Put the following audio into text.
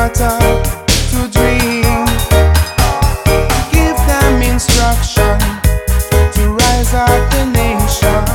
daughter to dream. Give them instruction to rise up the nation.